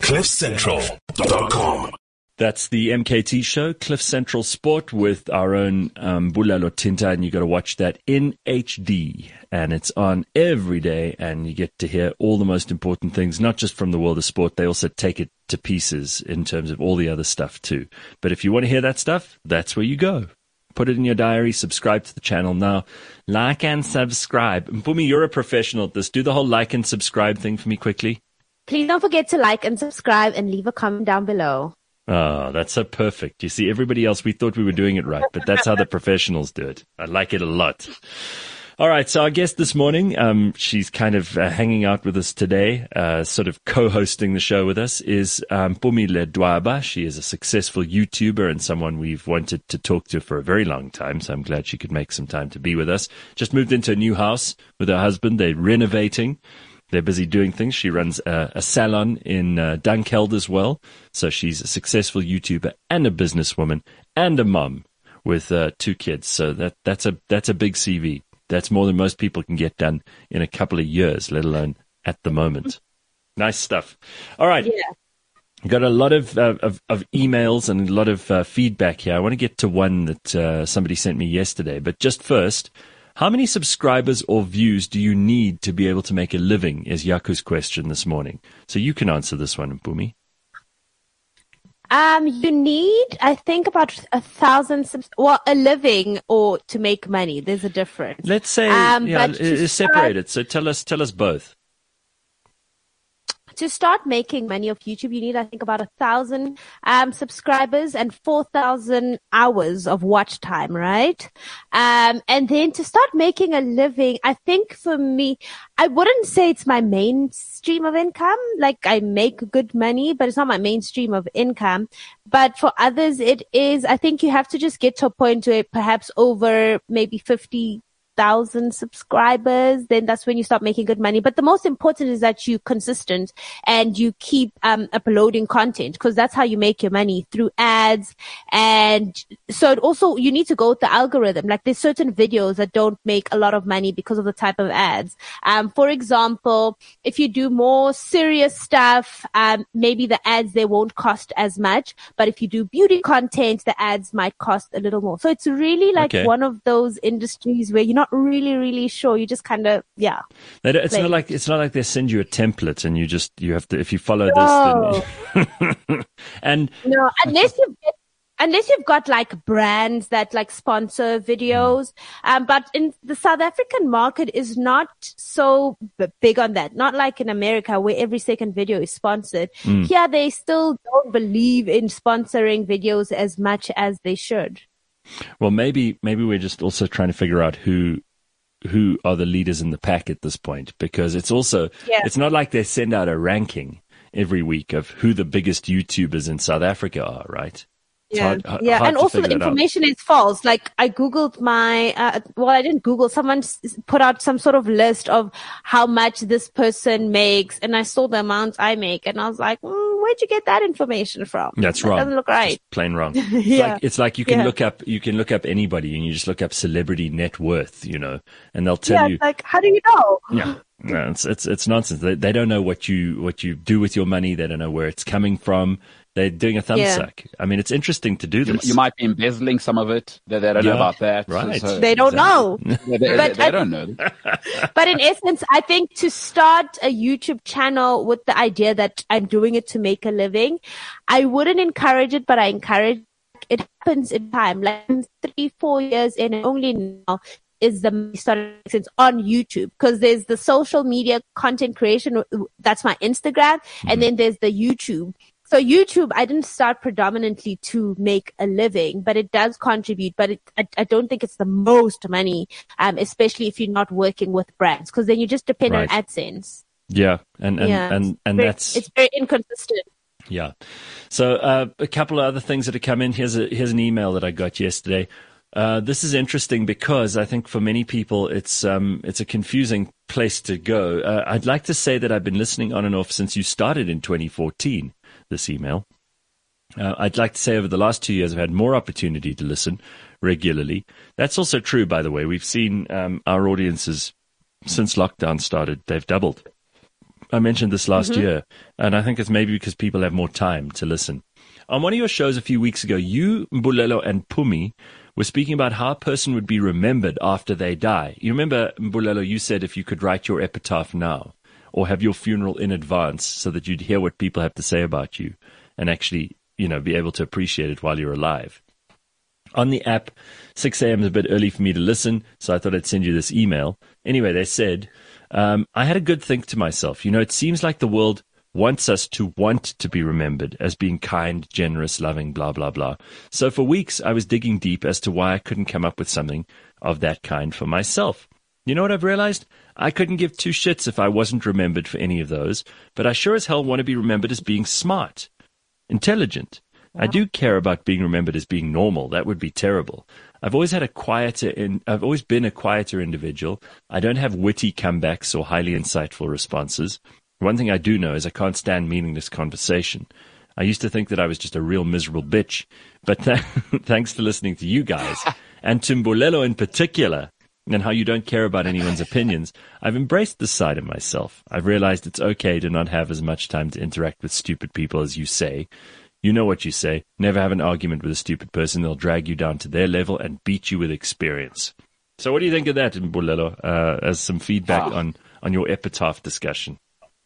CliffCentral.com. That's the MKT show, Cliff Central Sport, with our own Bula Lotinta, and you got to watch that in HD. And it's on every day, and you get to hear all the most important things, not just from the world of sport. They also take it to pieces in terms of all the other stuff too. But if you want to hear that stuff, that's where you go. Put it in your diary, subscribe to the channel now. Like and subscribe. Mpumi, you're a professional at this. Do the whole like and subscribe thing for me quickly. Please don't forget to like and subscribe and leave a comment down below. Oh, that's so perfect. You see, everybody else, we thought we were doing it right, but that's how the professionals do it. I like it a lot. All right, so our guest this morning, she's kind of hanging out with us today, sort of co-hosting the show with us, is Mpumi Ledwaba. She is a successful YouTuber and someone we've wanted to talk to for a very long time, so I'm glad she could make some time to be with us. Just moved into a new house with her husband. They're renovating. They're busy doing things. She runs a salon in Dunkeld as well. So she's a successful YouTuber and a businesswoman and a mom with 2 kids. So that's a big CV. That's more than most people can get done in a couple of years, let alone at the moment. Nice stuff. All right. Yeah. Got a lot of emails and a lot of feedback here. I want to get to one that somebody sent me yesterday. But just first, how many subscribers or views do you need to be able to make a living, is Yaku's question this morning. So you can answer this one, Mpumi. You need, I think, about 1,000, a living or to make money. There's a difference. Let's say, separate it. So tell us both. To start making money off YouTube, you need, I think, about 1,000 subscribers and 4,000 hours of watch time, right? And then to start making a living, I think for me, I wouldn't say it's my main stream of income. Like, I make good money, but it's not my main stream of income. But for others, it is. I think you have to just get to a point where perhaps over maybe 50,000 subscribers, then that's when you start making good money. But the most important is that you're consistent and you keep uploading content, because that's how you make your money, through ads. And so it also, you need to go with the algorithm. Like, there's certain videos that don't make a lot of money because of the type of ads. For example, if you do more serious stuff, maybe the ads, they won't cost as much. But if you do beauty content, the ads might cost a little more. So it's really like one of those industries where you're not really sure. You just kind of, yeah. It's not like they send you a template and you have to, if you follow this, then and no, unless you've got like brands that like sponsor videos. But in the South African market is not so big on that. Not like in America where every second video is sponsored. Here they still don't believe in sponsoring videos as much as they should. Well, maybe we're just also trying to figure out who are the leaders in the pack at this point, because it's also, it's not like they send out a ranking every week of who the biggest YouTubers in South Africa are, right? Hard and also the information is false. Like, I Googled I didn't Google, someone put out some sort of list of how much this person makes, and I saw the amount I make, and I was like, where'd you get that information from? That's wrong. That doesn't look right. Just plain wrong. It's like you can look up anybody and you just look up celebrity net worth, and they'll tell you. Like, how do you know? Yeah. No, it's nonsense. They don't know what you do with your money. They don't know where it's coming from. They're doing a thumbsuck. I mean, it's interesting to do this. You might be embezzling some of it. They don't know about that. Right. So they don't know. They don't know. But in essence, I think to start a YouTube channel with the idea that I'm doing it to make a living, I wouldn't encourage it, but I encourage it. Happens in time, like 3-4 years in, and only now is the starting sense on YouTube, because there's the social media content creation. That's my Instagram. And then there's the YouTube. So YouTube, I didn't start predominantly to make a living, but it does contribute. But I don't think it's the most money, especially if you're not working with brands, because then you just depend on AdSense. Yeah, and it's very inconsistent. Yeah. So a couple of other things that have come in. Here's an email that I got yesterday. This is interesting because I think for many people it's a confusing place to go. I'd like to say that I've been listening on and off since you started in 2014. This email. I'd like to say over the last 2 years, I've had more opportunity to listen regularly. That's also true, by the way. We've seen our audiences since lockdown started. They've doubled. I mentioned this last year, and I think it's maybe because people have more time to listen. On one of your shows a few weeks ago, you, Mbulelo, and Pumi were speaking about how a person would be remembered after they die. You remember, Mbulelo, you said if you could write your epitaph now or have your funeral in advance so that you'd hear what people have to say about you and actually, be able to appreciate it while you're alive. On the app, 6 a.m. is a bit early for me to listen, so I thought I'd send you this email. Anyway, they said, I had a good think to myself. It seems like the world wants us to want to be remembered as being kind, generous, loving, blah, blah, blah. So for weeks, I was digging deep as to why I couldn't come up with something of that kind for myself. You know what I've realized? I couldn't give two shits if I wasn't remembered for any of those, but I sure as hell want to be remembered as being smart, intelligent. I do care about being remembered as being normal. That would be terrible. I've always been a quieter individual. I don't have witty comebacks or highly insightful responses. One thing I do know is I can't stand meaningless conversation. I used to think that I was just a real miserable bitch, but thanks to listening to you guys, and to Mbulelo in particular, and how you don't care about anyone's opinions, I've embraced this side of myself. I've realized it's okay to not have as much time to interact with stupid people as you say. You know what you say. Never have an argument with a stupid person. They'll drag you down to their level and beat you with experience. So what do you think of that, Mbulelo, as some feedback on your epitaph discussion?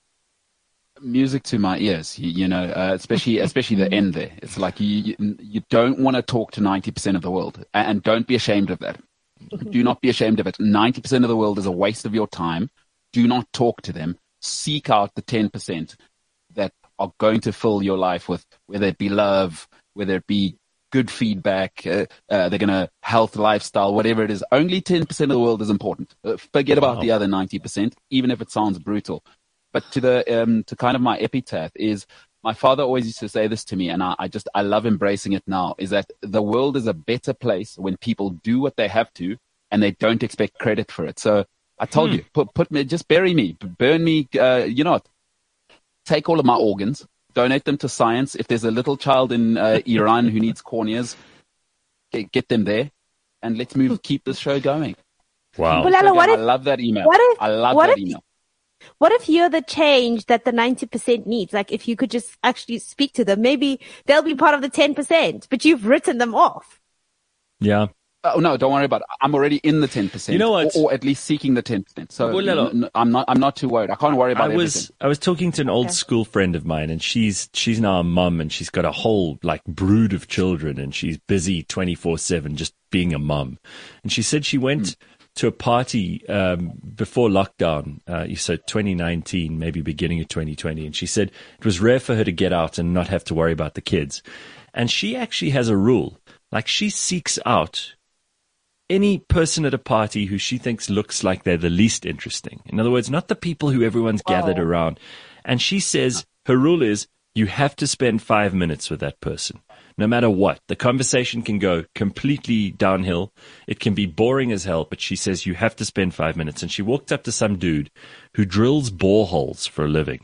Music to my ears, especially the end there. It's like you don't want to talk to 90% of the world, and don't be ashamed of that. Do not be ashamed of it. 90% of the world is a waste of your time. Do not talk to them. Seek out the 10% that are going to fill your life with, whether it be love, whether it be good feedback, they're going to health, lifestyle, whatever it is. Only 10% of the world is important. Forget about the other 90%, even if it sounds brutal. But to kind of my epitaph is, my father always used to say this to me, and I love embracing it now, is that the world is a better place when people do what they have to and they don't expect credit for it. So I told you, put me, just bury me, burn me, take all of my organs, donate them to science. If there's a little child in Iran who needs corneas, get them there, and let's keep this show going. Wow. Mbulelo, I love that email. I love that email. What if you're the change that the 90% needs? Like, if you could just actually speak to them, maybe they'll be part of the 10%, but you've written them off. Yeah. Oh, no, don't worry about it. I'm already in the 10%. You know what? Or at least seeking the 10%. So I'm not too worried. I can't worry about everything. I was talking to an old school friend of mine, and she's now a mum, and she's got a whole brood of children, and she's busy 24/7 just being a mum. And she said she went to a party before lockdown, so 2019, maybe beginning of 2020, and she said it was rare for her to get out and not have to worry about the kids. And she actually has a rule. She seeks out any person at a party who she thinks looks like they're the least interesting. In other words, not the people who everyone's gathered around. And she says her rule is you have to spend 5 minutes with that person. No matter what, the conversation can go completely downhill. It can be boring as hell, but she says you have to spend 5 minutes. And she walked up to some dude who drills boreholes for a living.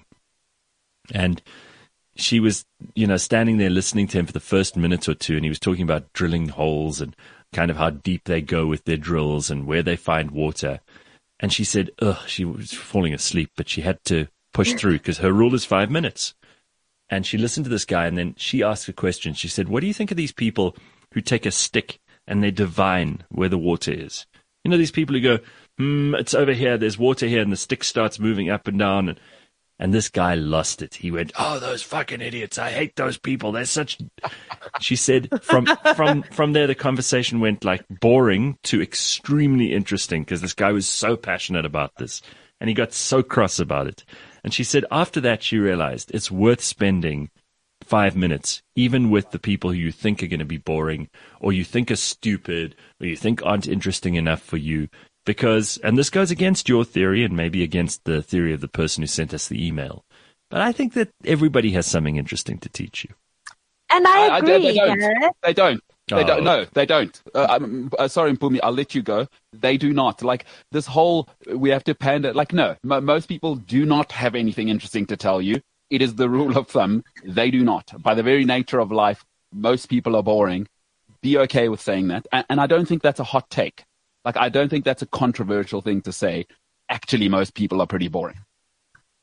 And she was, standing there listening to him for the first minute or two, and he was talking about drilling holes and kind of how deep they go with their drills and where they find water. And she said, she was falling asleep, but she had to push through because her rule is 5 minutes. And she listened to this guy, and then she asked a question. She said, what do you think of these people who take a stick and they divine where the water is? These people who go, it's over here, there's water here, and the stick starts moving up and down. And this guy lost it. He went, those fucking idiots. I hate those people. They're such... She said from there, the conversation went boring to extremely interesting because this guy was so passionate about this. And he got so cross about it. And she said after that, she realized it's worth spending 5 minutes, even with the people who you think are going to be boring or you think are stupid or you think aren't interesting enough for you. Because, and this goes against your theory and maybe against the theory of the person who sent us the email, but I think that everybody has something interesting to teach you. And I agree, They don't. No, they don't. Sorry, Mpumi, I'll let you go. They do not. This whole, we have to pander. No, most people do not have anything interesting to tell you. It is the rule of thumb. They do not. By the very nature of life, most people are boring. Be okay with saying that. And I don't think that's a hot take. I don't think that's a controversial thing to say. Actually, most people are pretty boring.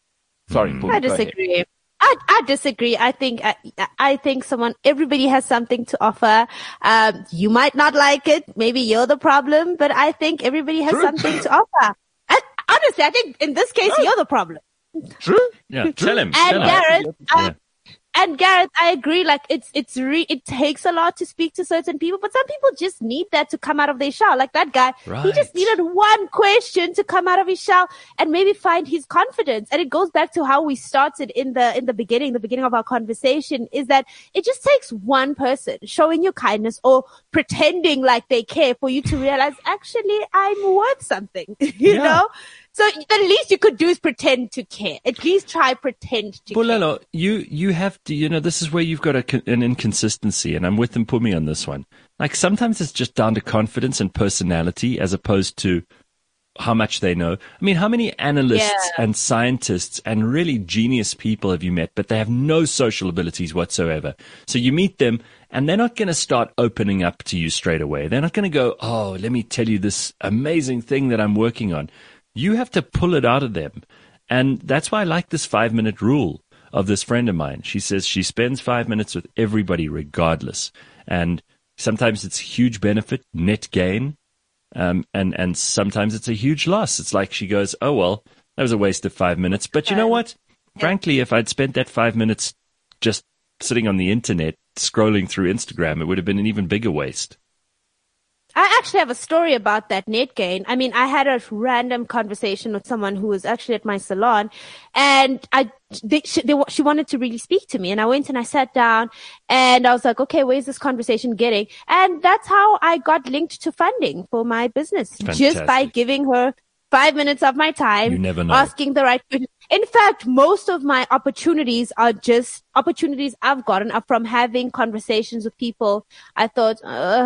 Sorry, Hmm. Paul, I go ahead. disagree. I disagree. I think everybody has something to offer. You might not like it. Maybe you're the problem, but I think everybody has True. something to offer. And honestly, I think in this case, you're the problem. True. Yeah, tell him. And Tell him. Gareth, Yeah. and Gareth, I agree. Like it takes a lot to speak to certain people, but some people just need that to come out of their shell. Like that guy, he just Right. needed one question to come out of his shell and maybe find his confidence. And it goes back to how we started in the beginning of our conversation, is that it just takes one person showing you kindness or pretending like they care for you to realize, actually, I'm worth something, you Yeah. know? So the least you could do is pretend to care. At least try pretend to care. Bulelo, you have to, this is where you've got an inconsistency, and I'm with Mpumi on this one. Like sometimes it's just down to confidence and personality as opposed to how much they know. I mean, how many analysts and scientists and really genius people have you met, but they have no social abilities whatsoever? So you meet them and they're not going to start opening up to you straight away. They're not going to go, oh, let me tell you this amazing thing that I'm working on. You have to pull it out of them. And that's why I like this 5-minute rule of this friend of mine. She says she spends 5 minutes with everybody regardless. And sometimes it's huge benefit, net gain. And sometimes it's a huge loss. It's like she goes, oh, well, that was a waste of 5 minutes. But you know what? Frankly, if I'd spent that 5 minutes just sitting on the internet, scrolling through Instagram, it would have been an even bigger waste. I actually have a story about that net gain. I mean, I had a random conversation with someone who was actually at my salon, and she wanted to really speak to me. And I went and I sat down and I was like, okay, where's this conversation getting? And that's how I got linked to funding for my business. Just by giving her 5 minutes of my time, You never know. asking the right questions. In fact, most of my opportunities are just opportunities I've gotten are from having conversations with people. I thought,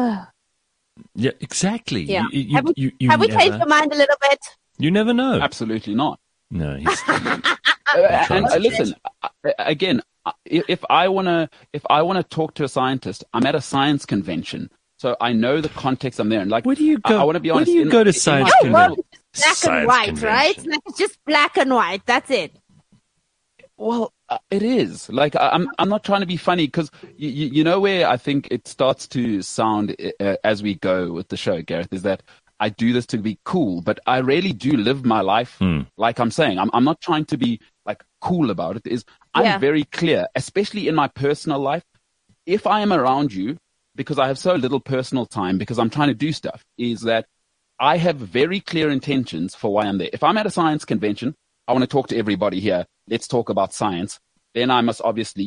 Yeah, exactly. yeah. You Have we never, changed your mind a little bit? You never know. Absolutely not. No, he's, And listen, again, if I wanna talk to a scientist, I'm at a science convention, so I know the context I'm there. And like, where do you go? I want to be honest. Where do you go to science Your world convention? is black and white, right? Like it's just black and white. That's it. Well, it is. Like, I'm not trying to be funny because you know where I think it starts to sound as we go with the show, Gareth, is that I do this to be cool, but I really do live my life like I'm saying. I'm not trying to be like cool about it. I'm very clear, especially in my personal life. If I am around you, because I have so little personal time, because I'm trying to do stuff, is that I have very clear intentions for why I'm there. If I'm at a science convention, I want to talk to everybody here. Let's talk about science. Then I must obviously,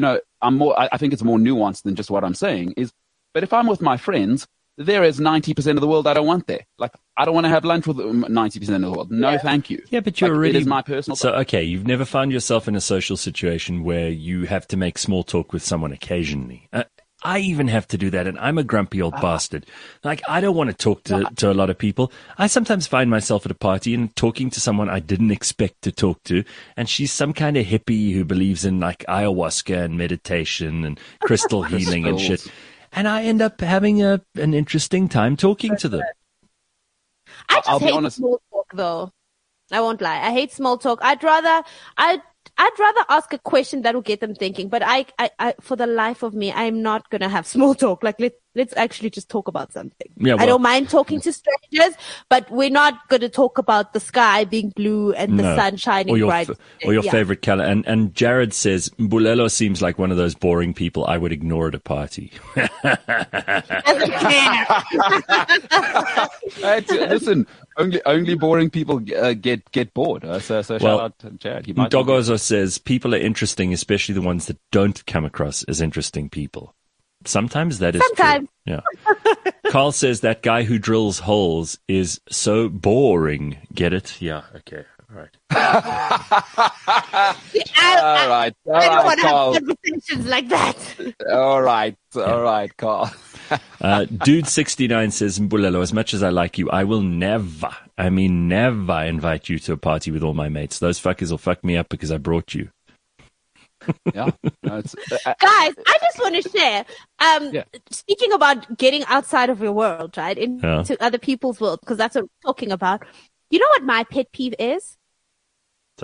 I think it's more nuanced than just what I'm saying but if I'm with my friends, there is 90% of the world I don't want there. Like, I don't want to have lunch with 90% of the world. No, thank you. Yeah, but you're already. It is my personal. So, okay, you've never found yourself in a social situation where you have to make small talk with someone occasionally. I even have to do that, and I'm a grumpy old bastard. Like, I don't want to talk to a lot of people. I sometimes find myself at a party and talking to someone I didn't expect to talk to, and she's some kind of hippie who believes in, like, ayahuasca and meditation and crystal healing and shit. And I end up having an interesting time talking to them. I just hate small talk, though. I won't lie. I hate small talk. I'd rather ask a question that will get them thinking. But I for the life of me, I'm not gonna have small talk. Like let's actually just talk about something. Yeah, I don't mind talking to strangers, but we're not gonna talk about the sky being blue and the sun shining bright. Or your favorite color. And Jared says, Bulelo seems like one of those boring people I would ignore at a party. Doesn't care. Listen, only boring people get bored. So shout out to Jared. Dogozo says, people are interesting, especially the ones that don't come across as interesting people. Sometimes that is true. Yeah. Carl says that guy who drills holes is so boring. Get it? Yeah. Okay. All right. All right. I don't want to have conversations like that. All right, Carl. Dude 69 says, Mbulelo, as much as I like you, I will never invite you to a party with all my mates. Those fuckers will fuck me up because I brought you. Yeah. No, Guys, I just want to share. Speaking about getting outside of your world, right, into other people's world, because that's what we're talking about. You know what my pet peeve is? Tell me.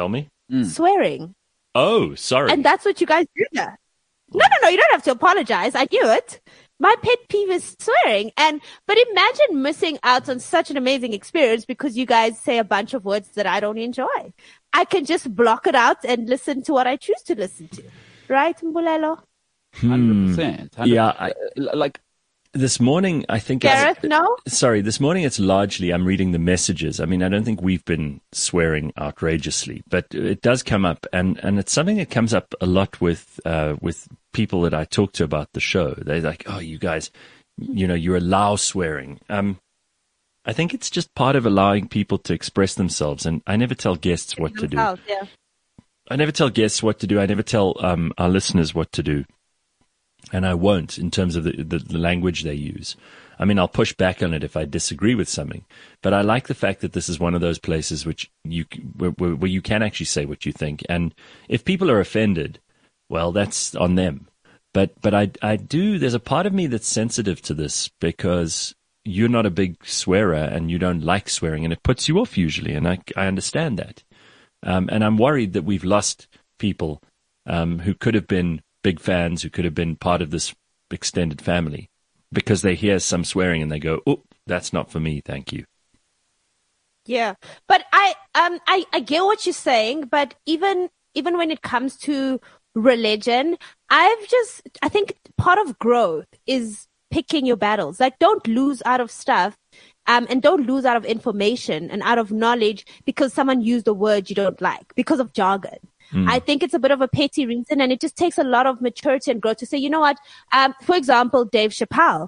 swearing. Oh, sorry. And that's what you guys do there. No, you don't have to apologize. I knew it. My pet peeve is swearing. But imagine missing out on such an amazing experience because you guys say a bunch of words that I don't enjoy. I can just block it out and listen to what I choose to listen to. Right, Mbulelo? 100%. Yeah. Like, This morning, I think Gareth, no? Sorry, this morning it's largely I'm reading the messages. I mean, I don't think we've been swearing outrageously, but it does come up, and it's something that comes up a lot with people that I talk to about the show. They're like, "Oh, you guys, you allow swearing." I think it's just part of allowing people to express themselves, and I never tell guests what to do. Yeah. I never tell guests what to do. I never tell our listeners what to do. And I won't in terms of the language they use. I mean, I'll push back on it if I disagree with something. But I like the fact that this is one of those places where you can actually say what you think. And if people are offended, well, that's on them. But I do, there's a part of me that's sensitive to this because you're not a big swearer and you don't like swearing and it puts you off usually. And I understand that. And I'm worried that we've lost people who could have been big fans, who could have been part of this extended family, because they hear some swearing and they go, "Oh, that's not for me, thank you." Yeah, but I get what you're saying, but even when it comes to religion, I think part of growth is picking your battles. Like, don't lose out of stuff, and don't lose out of information and out of knowledge because someone used a word you don't like because of jargon. I think it's a bit of a petty reason, and it just takes a lot of maturity and growth to say, you know what, for example, Dave Chappelle,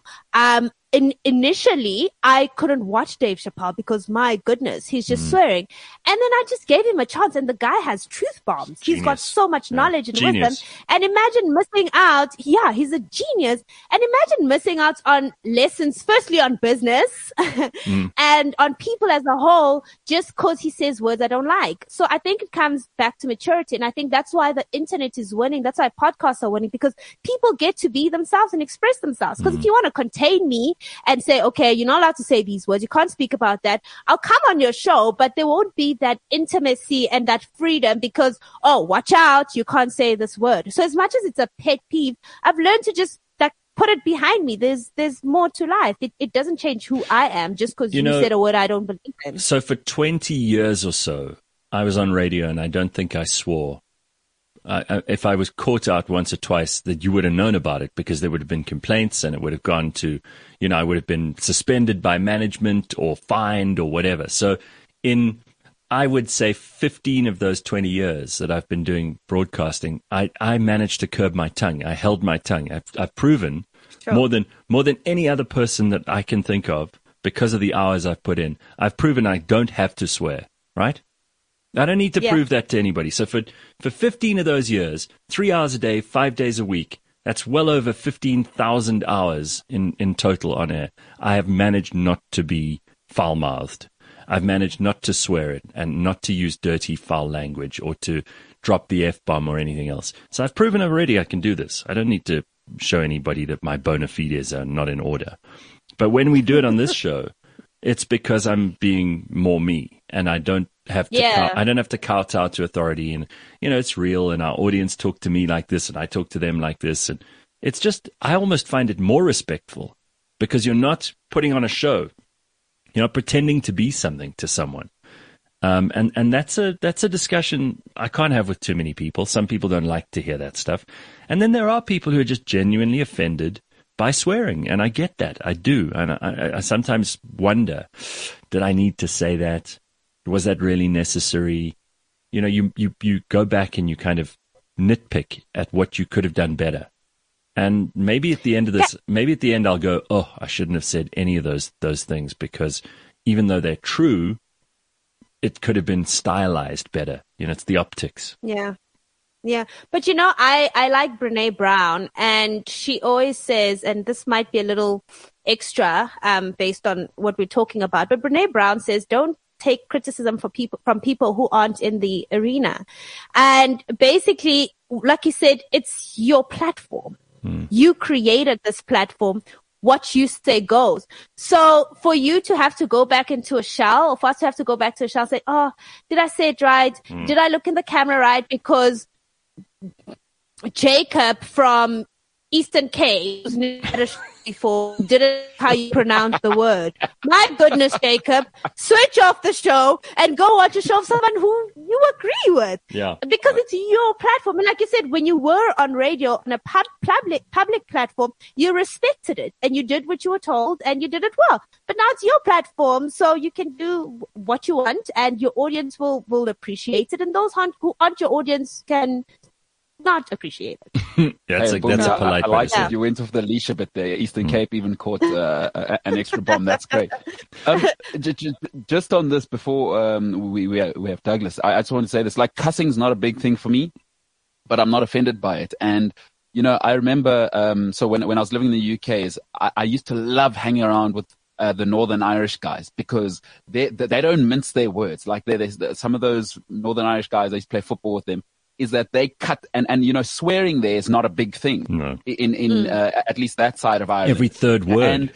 initially I couldn't watch Dave Chappelle because my goodness, he's just swearing. And then I just gave him a chance, and the guy has truth bombs. He's got so much knowledge and wisdom. And imagine missing out. Yeah, he's a genius. And imagine missing out on lessons, firstly on business and on people as a whole, just because he says words I don't like. So I think it comes back to maturity. And I think that's why the internet is winning. That's why podcasts are winning, because people get to be themselves and express themselves. Because if you want to contain me and say, okay, you're not allowed to say these words, you can't speak about that, I'll come on your show, but there won't be that intimacy and that freedom because, oh, watch out, you can't say this word. So as much as it's a pet peeve, I've learned to just put it behind me. There's more to life. It doesn't change who I am just because you said a word I don't believe in. So for 20 years or so, I was on radio and I don't think I swore. If I was caught out once or twice, that you would have known about it because there would have been complaints and it would have gone to, I would have been suspended by management or fined or whatever. So I would say 15 of those 20 years that I've been doing broadcasting, I managed to curb my tongue. I held my tongue. I've proven more than any other person that I can think of, because of the hours I've put in, I've proven I don't have to swear, right? I don't need to prove that to anybody. So for 15 of those years, 3 hours a day, 5 days a week, that's well over 15,000 hours in total on air. I have managed not to be foul-mouthed. I've managed not to swear it and not to use dirty, foul language or to drop the F-bomb or anything else. So I've proven already I can do this. I don't need to show anybody that my bona fides are not in order. But when we do it on this show, it's because I'm being more me, and I don't have to. I don't have to kowtow to authority, and it's real. And our audience talk to me like this, and I talk to them like this, and it's just I almost find it more respectful because you're not putting on a show, you're not pretending to be something to someone, and that's a discussion I can't have with too many people. Some people don't like to hear that stuff, and then there are people who are just genuinely offended by swearing, and I get that. I do, and I sometimes wonder, did I need to say that? Was that really necessary? You go back and you kind of nitpick at what you could have done better, and maybe at the end of this, maybe at the end I'll go, oh, I shouldn't have said any of those things because even though they're true, it could have been stylized better. It's the optics. Yeah. Yeah. But I like Brené Brown, and she always says, and this might be a little extra, based on what we're talking about, but Brené Brown says, don't take criticism from people who aren't in the arena. And basically, like you said, it's your platform. You created this platform. what you say goes. So for you to have to go back into a shell, or for us to have to go back to a shell and say, oh, did I say it right? Did I look in the camera right? Because Jacob from Eastern Cape, who's never had a show before, didn't how you pronounce the word. My goodness, Jacob, switch off the show and go watch a show of someone who you agree with. Yeah. Because it's your platform. And like you said, when you were on radio, on a public platform, you respected it and you did what you were told and you did it well. But now it's your platform, so you can do what you want and your audience will appreciate it. And those who aren't your audience can not appreciate it. That's a polite I way like to say that you went off the leash a bit there. Eastern Cape even caught an extra bomb. That's great. Just on this before we have Douglas, I just want to say this: like, cussing's not a big thing for me, but I'm not offended by it. And I remember so when I was living in the UK, I used to love hanging around with the Northern Irish guys because they don't mince their words. Like there's some of those Northern Irish guys, I used to play football with them. Is that they cut and swearing there is not a big thing in at least that side of Ireland. Every third word. And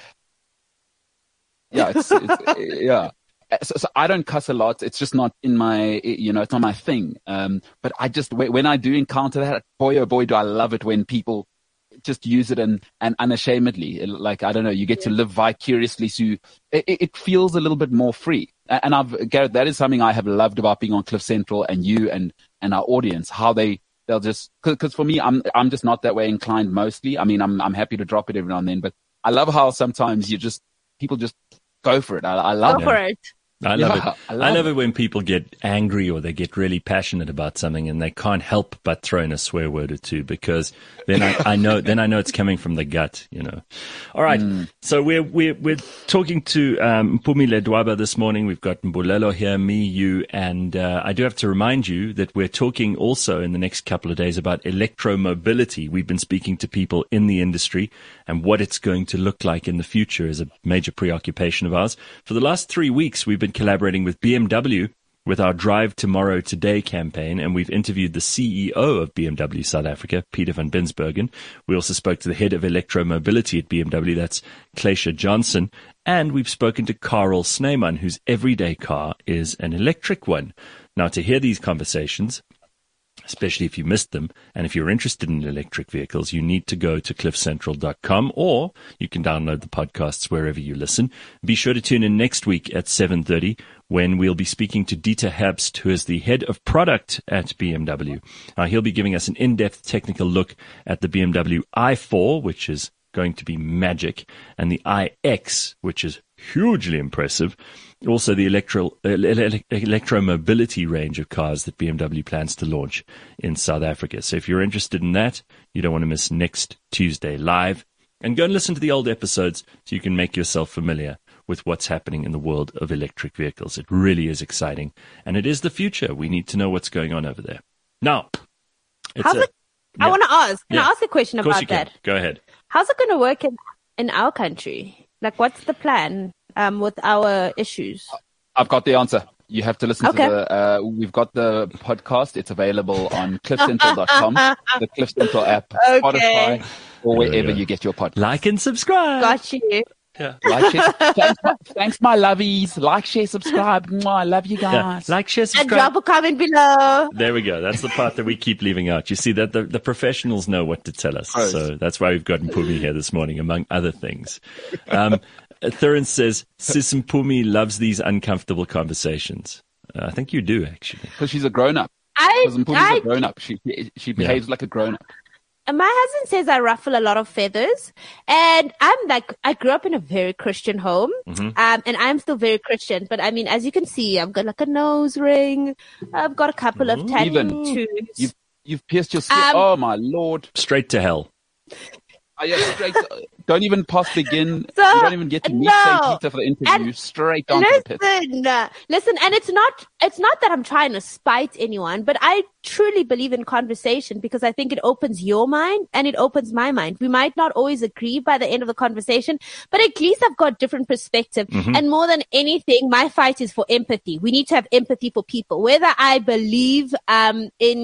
yeah, it's yeah. So I don't cuss a lot. It's just not in my, it's not my thing. But I just, when I do encounter that, boy, oh boy, do I love it when people just use it and unashamedly. Like, I don't know, you get to live vicariously through, it feels a little bit more free. And Gareth, that is something I have loved about being on Cliff Central and you and our audience, how they'll just, cause for me, I'm just not that way inclined mostly. I mean, I'm happy to drop it every now and then, but I love how sometimes people just go for it. I love Go for it. I love it. I love it when people get angry or they get really passionate about something and they can't help but throw in a swear word or two, because then I know it's coming from the gut, All right. So we're talking to Mpumi Ledwaba this morning. We've got Mbulelo here, me, you, and I do have to remind you that we're talking also in the next couple of days about electromobility. We've been speaking to people in the industry, and what it's going to look like in the future is a major preoccupation of ours. For the last 3 weeks, we've been collaborating with BMW with our Drive Tomorrow Today campaign, and we've interviewed the CEO of BMW South Africa, Peter van Binsbergen. We also spoke to the head of electromobility at BMW, that's Klesha Johnson, and we've spoken to Karel Snyman, whose everyday car is an electric one. Now, to hear these conversations, especially if you missed them, and if you're interested in electric vehicles, you need to go to cliffcentral.com, or you can download the podcasts wherever you listen. Be sure to tune in next week at 7:30 when we'll be speaking to Dieter Herbst, who is the head of product at BMW. He'll be giving us an in-depth technical look at the BMW i4, which is going to be magic, and the iX, which is hugely impressive. Also, the electromobility range of cars that BMW plans to launch in South Africa. So if you're interested in that, you don't want to miss next Tuesday live. And go and listen to the old episodes so you can make yourself familiar with what's happening in the world of electric vehicles. It really is exciting. And it is the future. We need to know what's going on over there. Now, I want to ask. Can I ask a question about that? Go ahead. How's it going to work in our country? Like, what's the plan with our issues? I've got the answer. You have to listen to we've got the podcast. It's available on cliffcentral.com, the Cliff Central app, Spotify, or wherever you get your podcast. Like and subscribe. Got you. Yeah. Like, share, thanks, my lovies. Like, share, subscribe. I love you guys. Yeah. Like, share, subscribe. And drop a comment below. There we go. That's the part that we keep leaving out. You see that the professionals know what to tell us. So that's why we've got Mpumi here this morning, among other things. Thurin says, Sis Mpumi loves these uncomfortable conversations. I think you do, actually. Because she's a grown-up. Because Mpumi's a grown-up. She behaves like a grown-up. My husband says I ruffle a lot of feathers, and I grew up in a very Christian home, and I'm still very Christian, but I mean, as you can see, I've got like a nose ring, I've got a couple of tattoos. You've pierced your skin. Oh my Lord. Straight to hell. Straight. Don't even past begin. You don't even get to meet St. Peter for the interview. Straight down to the pit. Listen, and it's not that I'm trying to spite anyone, but I truly believe in conversation because I think it opens your mind and it opens my mind. We might not always agree by the end of the conversation, but at least I've got different perspective. And more than anything, my fight is for empathy. We need to have empathy for people. Whether I believe in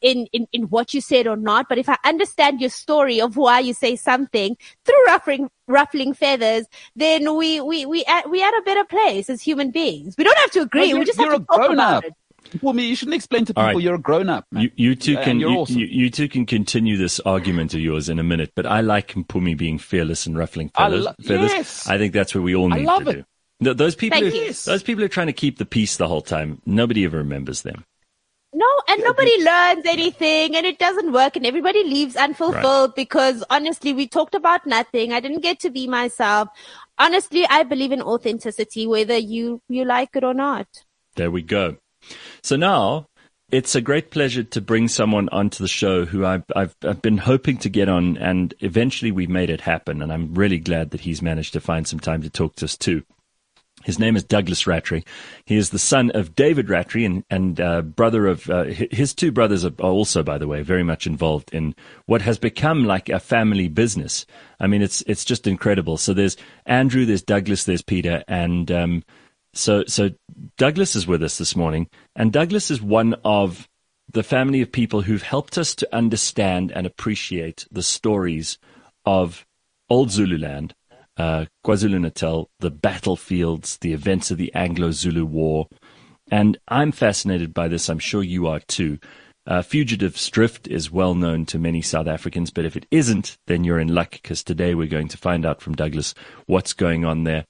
in what you said or not, but if I understand your story of why you say something through ruffling feathers, then we at a better place as human beings. We don't have to agree. We just have to talk about it. Well, you shouldn't explain to people right. You're a grown-up, man. You two can awesome. you two can continue this argument of yours in a minute, but I like Mpumi being fearless and ruffling feathers. Yes. I think that's what we all need to do. No, those people are trying to keep the peace the whole time. Nobody ever remembers them. No, and nobody learns anything, and it doesn't work, and everybody leaves unfulfilled because, honestly, we talked about nothing. I didn't get to be myself. Honestly, I believe in authenticity, whether you like it or not. There we go. So now it's a great pleasure to bring someone onto the show who I've been hoping to get on, and eventually we've made it happen, and I'm really glad that he's managed to find some time to talk to us too. His name is Douglas Rattray. He is the son of David Rattray and brother of his two brothers are also, by the way, very much involved in what has become like a family business. I mean, it's just incredible. So there's Andrew, there's Douglas, there's Peter, and so Douglas is with us this morning, and Douglas is one of the family of people who've helped us to understand and appreciate the stories of old Zululand. KwaZulu-Natal, the battlefields, the events of the Anglo-Zulu War. And I'm fascinated by this. I'm sure you are too. Fugitives Drift is well known to many South Africans, but if it isn't, then you're in luck, because today we're going to find out from Douglas what's going on there.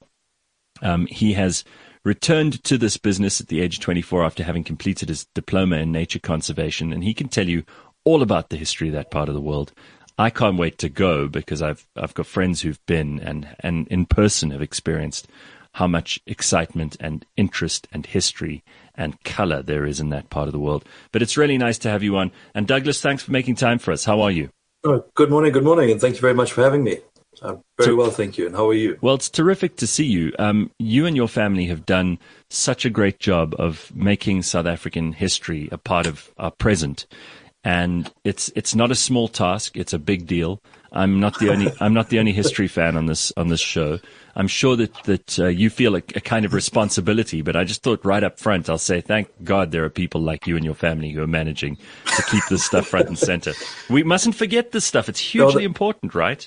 He has returned to this business at the age of 24 after having completed his diploma in nature conservation, and he can tell you all about the history of that part of the world. I can't wait to go because I've got friends who've been and in person have experienced how much excitement and interest and history and color there is in that part of the world. But it's really nice to have you on. And Douglas, thanks for making time for us. How are you? Oh, good morning, and thank you very much for having me. Very well, thank you. And how are you? Well, it's terrific to see you. You and your family have done such a great job of making South African history a part of our present. And it's not a small task. It's a big deal. I'm not the only history fan on this show. I'm sure that you feel a kind of responsibility, but I just thought right up front, I'll say, thank God there are people like you and your family who are managing to keep this stuff front and center. We mustn't forget this stuff. It's hugely important, right?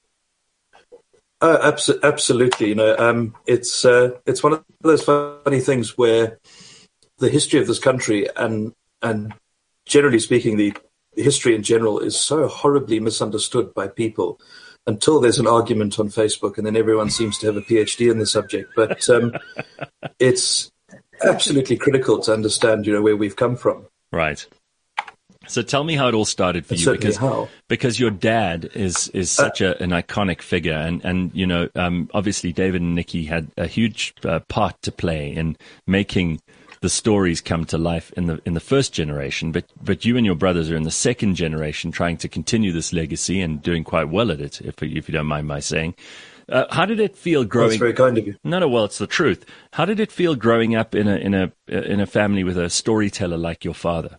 Absolutely. You know, it's one of those funny things where the history of this country and generally speaking, the history in general is so horribly misunderstood by people until there's an argument on Facebook, and then everyone seems to have a PhD in the subject. But it's absolutely critical to understand, you know, where we've come from. Right. So tell me how it all started for you, because your dad is such an iconic figure, and you know, obviously David and Nikki had a huge part to play in making the stories come to life in the first generation, but you and your brothers are in the second generation, trying to continue this legacy and doing quite well at it, if you don't mind my saying. How did it feel growing? That's very kind of you. No, well, it's the truth. How did it feel growing up in a family with a storyteller like your father?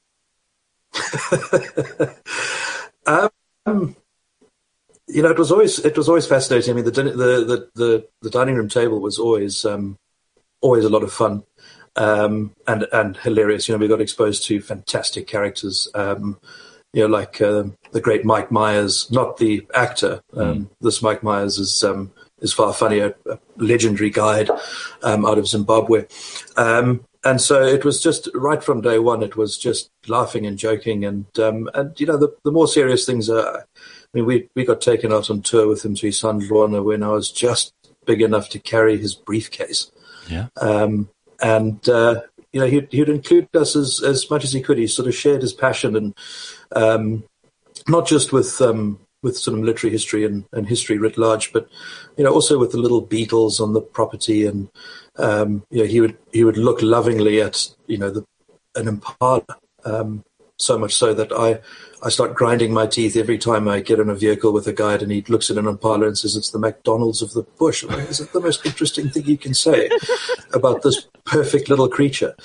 You know, it was always fascinating. I mean, the dining room table was always a lot of fun. And hilarious. You know, we got exposed to fantastic characters, you know, like the great Mike Myers, not the actor. This Mike Myers is far funnier, a legendary guide out of Zimbabwe. And so it was just right from day one, it was just laughing and joking. And you know, the more serious things are, I mean, we got taken out on tour with him to Isandlwana when I was just big enough to carry his briefcase. Yeah. And, you know, he'd include us as much as he could. He sort of shared his passion and, not just with sort of military history and history writ large, but, you know, also with the little beetles on the property. And, you know, he would look lovingly at, you know, an impala, so much so that I start grinding my teeth every time I get in a vehicle with a guide and he looks at an impala and says, it's the McDonald's of the bush. I'm like, is it the most interesting thing you can say about this perfect little creature?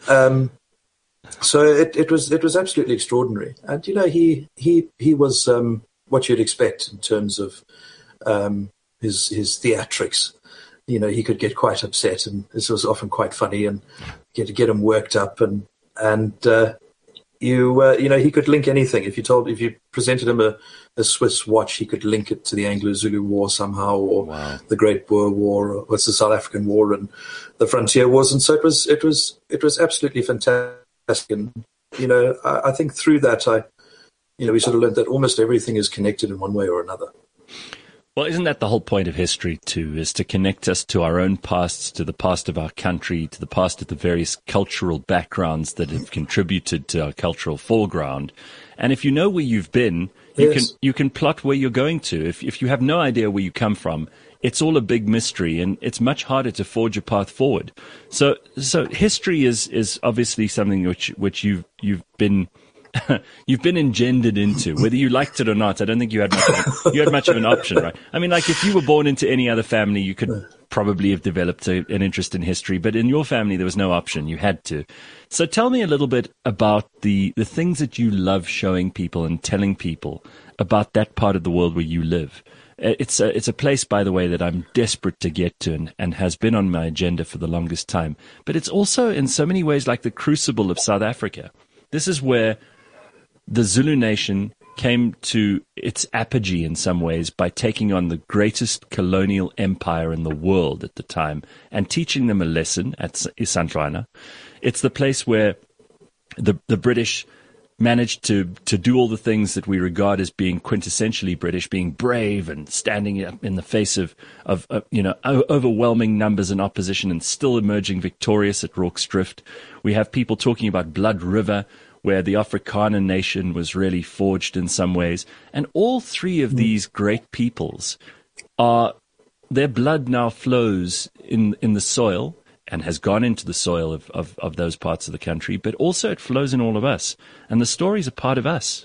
So it was absolutely extraordinary. And, you know, he was what you'd expect in terms of his theatrics. You know, he could get quite upset, and this was often quite funny, and get him worked up, and he could link anything. If you presented him a Swiss watch, he could link it to the Anglo-Zulu War somehow, or the Great Boer War, or what's the South African War, and the frontier wars. And so it was absolutely fantastic. And I think through that, we sort of learned that almost everything is connected in one way or another. Well, isn't that the whole point of history too, is to connect us to our own pasts, to the past of our country, to the past of the various cultural backgrounds that have contributed to our cultural foreground. And if you know where you've been, you can plot where you're going to. If you have no idea where you come from, it's all a big mystery, and it's much harder to forge a path forward. So history is obviously something which you've been you've been engendered into, whether you liked it or not. I don't think you had much of an option, right? I mean, like if you were born into any other family, you could probably have developed an interest in history, but in your family, there was no option. You had to. So tell me a little bit about the things that you love showing people and telling people about that part of the world where you live. It's a place, by the way, that I'm desperate to get to and has been on my agenda for the longest time. But it's also in so many ways like the crucible of South Africa. This is where the Zulu nation came to its apogee in some ways by taking on the greatest colonial empire in the world at the time and teaching them a lesson at Isandlwana. It's the place where the British managed to do all the things that we regard as being quintessentially British, being brave and standing up in the face of overwhelming numbers and opposition, and still emerging victorious at Rorke's Drift. We have people talking about Blood River, where the Afrikaner nation was really forged in some ways. And all three of these great peoples their blood now flows in the soil and has gone into the soil of those parts of the country, but also it flows in all of us. And the stories are part of us.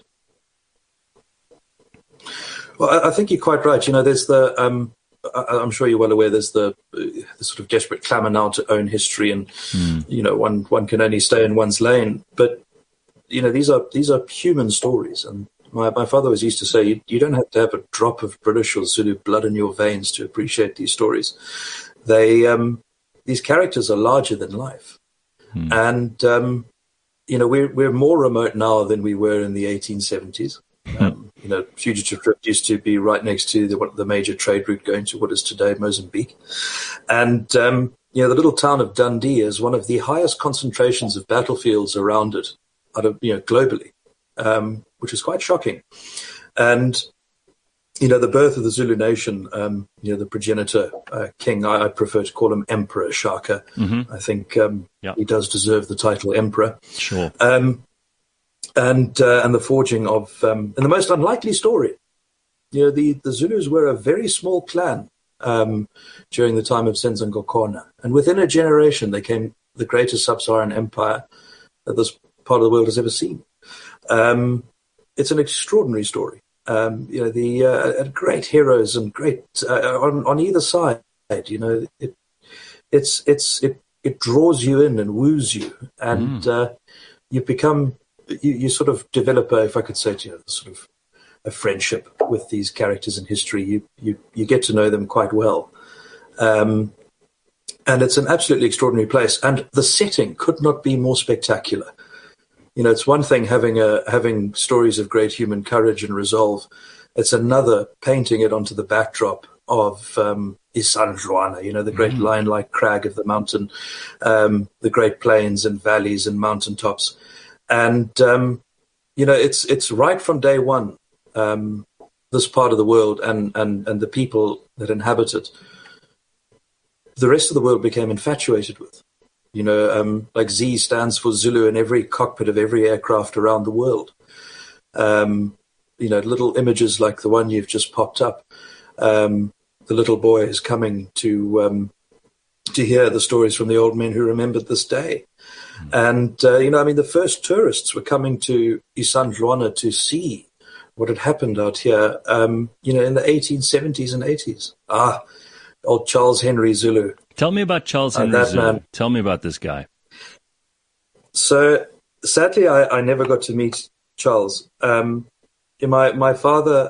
Well, I think you're quite right. There's I'm sure you're well aware, there's the sort of desperate clamor now to own history, and, one can only stay in one's lane. But these are human stories, and my father was used to say, you don't have to have a drop of British or Zulu blood in your veins to appreciate these stories. These characters are larger than life, and we're more remote now than we were in the 1870s. Fugitive Drift used to be right next to the major trade route going to what is today Mozambique, and the little town of Dundee is one of the highest concentrations of battlefields around it, globally, which is quite shocking. And, the birth of the Zulu nation, the progenitor king, I prefer to call him Emperor Shaka. Mm-hmm. I think he does deserve the title Emperor. Sure. And the forging of, and the most unlikely story, the Zulus were a very small clan during the time of Senzangakona. And within a generation, they became the greatest sub-Saharan empire that this part of the world has ever seen. It's an extraordinary story. The great heroes and great on either side. It draws you in and woos you, and you become you sort of develop if I could say, sort of a friendship with these characters in history. You get to know them quite well. And it's an absolutely extraordinary place, and the setting could not be more spectacular. It's one thing having stories of great human courage and resolve. It's another painting it onto the backdrop of Isandlwana, the great lion-like crag of the mountain, the great plains and valleys and mountaintops. And, it's right from day one, this part of the world and the people that inhabit it, the rest of the world became infatuated with. Like Z stands for Zulu in every cockpit of every aircraft around the world. Little images like the one you've just popped up. The little boy is coming to hear the stories from the old men who remembered this day. And, the first tourists were coming to Isandlwana to see what had happened out here, in the 1870s and 80s. Old Charles Henry Zulu. Tell me about Charles Henry Zulu. Man. Tell me about this guy. So, sadly, I never got to meet Charles. My father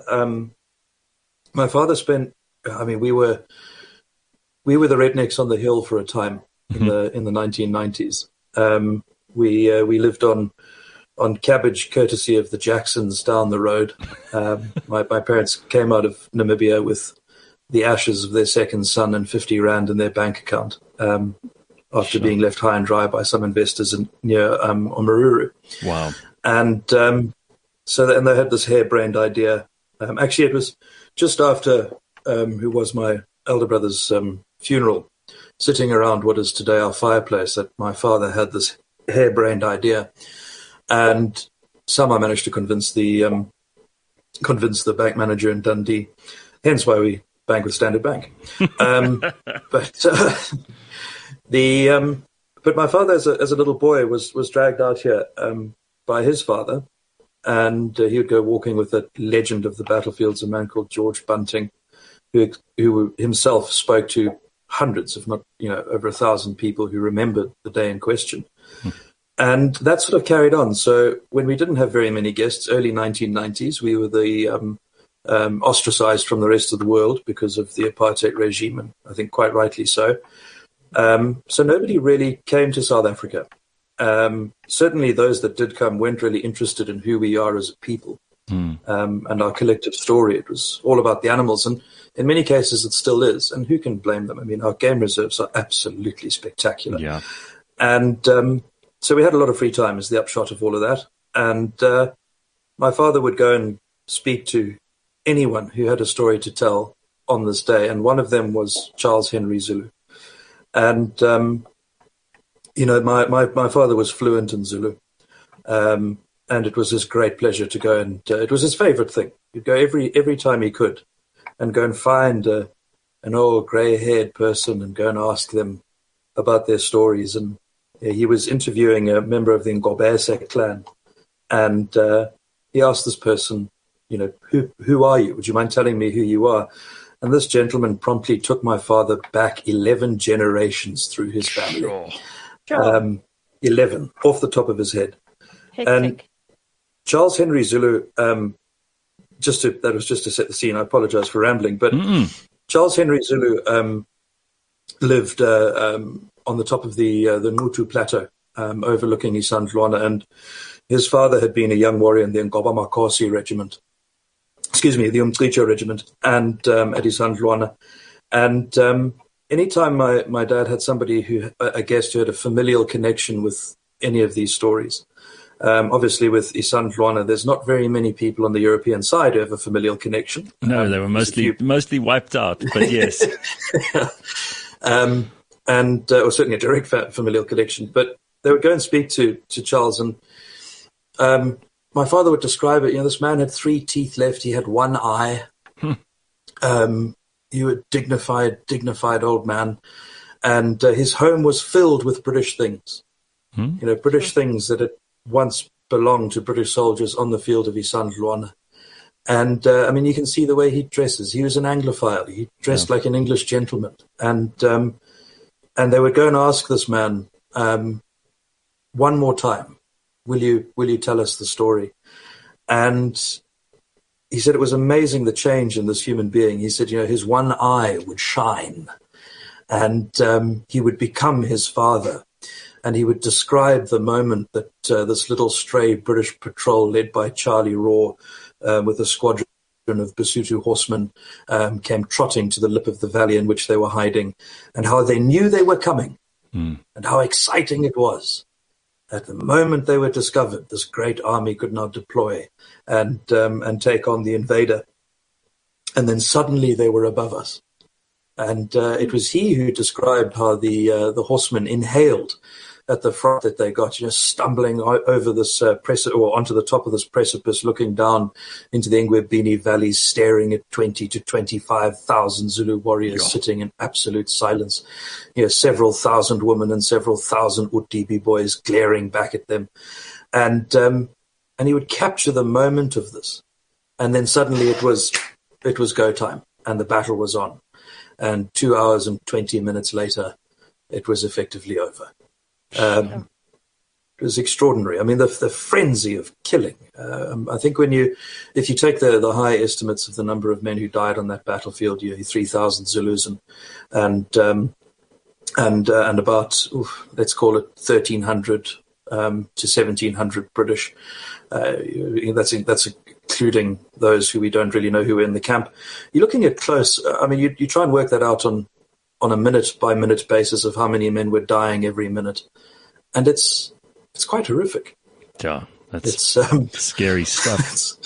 spent. We were the rednecks on the hill for a time in the 1990s. We lived on on cabbage, courtesy of the Jacksons down the road. My parents came out of Namibia with the ashes of their second son and 50 rand in their bank account after being left high and dry by some investors near Omaruru. Wow. And and they had this harebrained idea. Actually, it was just after who was my elder brother's funeral, sitting around what is today our fireplace, that my father had this harebrained idea. And somehow managed to convince the bank manager in Dundee, hence why we bank with Standard Bank. But my father, as a little boy, was dragged out here by his father, and he would go walking with a legend of the battlefields, a man called George Bunting, who himself spoke to hundreds, if not over 1,000 people who remembered the day in question. And that sort of carried on. So when we didn't have very many guests, early 1990s, we were the ostracized from the rest of the world because of the apartheid regime, and I think quite rightly so. So nobody really came to South Africa. Certainly those that did come weren't really interested in who we are as a people and our collective story. It was all about the animals, and in many cases it still is. And who can blame them? I mean, our game reserves are absolutely spectacular. Yeah. And so we had a lot of free time is the upshot of all of that. And my father would go and speak to anyone who had a story to tell on this day. And one of them was Charles Henry Zulu. And, my father was fluent in Zulu. And it was his great pleasure to go, and it was his favorite thing. He'd go every time he could and go and find an old grey-haired person and go and ask them about their stories. And he was interviewing a member of the Ngobese clan, and he asked this person, who are you? Would you mind telling me who you are? And this gentleman promptly took my father back 11 generations through his family. Sure. 11, off the top of his head. Hectic. And Charles Henry Zulu, that was just to set the scene. I apologize for rambling, but Charles Henry Zulu lived on the top of the Ngutu Plateau, overlooking Isandlwana, and his father had been a young warrior in the Ngoba Makhosi regiment. Excuse me, the Umcicho regiment, and at Isandlwana. And anytime my dad had somebody a guest who had a familial connection with any of these stories, obviously with Isandlwana, there's not very many people on the European side who have a familial connection. No, they were mostly wiped out, but yes. Or certainly a direct familial connection. But they would go and speak to Charles, and my father would describe it. This man had 3 teeth left. He had 1 eye. He was a dignified old man, and his home was filled with British things. British things that had once belonged to British soldiers on the field of Isandlwana. And you can see the way he dresses. He was an Anglophile. He dressed like an English gentleman, and they would go and ask this man, one more time, will you tell us the story? And he said it was amazing, the change in this human being. He said, his 1 eye would shine, and he would become his father. And he would describe the moment that this little stray British patrol led by Charlie Raw with a squadron of Basotho horsemen came trotting to the lip of the valley in which they were hiding, and how they knew they were coming, and how exciting it was. At the moment they were discovered, this great army could now deploy and take on the invader. And then suddenly they were above us. And it was he who described how the horsemen inhaled at the front that they got, stumbling over this or onto the top of this precipice, looking down into the Ngwebini valleys, staring at 20 to 25,000 Zulu warriors sitting in absolute silence. Several thousand women and several thousand Udibi boys glaring back at them. And he would capture the moment of this. And then suddenly it was go time, and the battle was on. And 2 hours and 20 minutes later, it was effectively over. It was extraordinary. I mean, the frenzy of killing. I think if you take the high estimates of the number of men who died on that battlefield, 3,000 Zulus and about let's call it 1,300 to 1,700 British. That's including those who we don't really know who were in the camp. You're looking at close. I mean, you try and work that out on a minute-by-minute basis of how many men were dying every minute, and it's quite horrific. Yeah, that's scary stuff.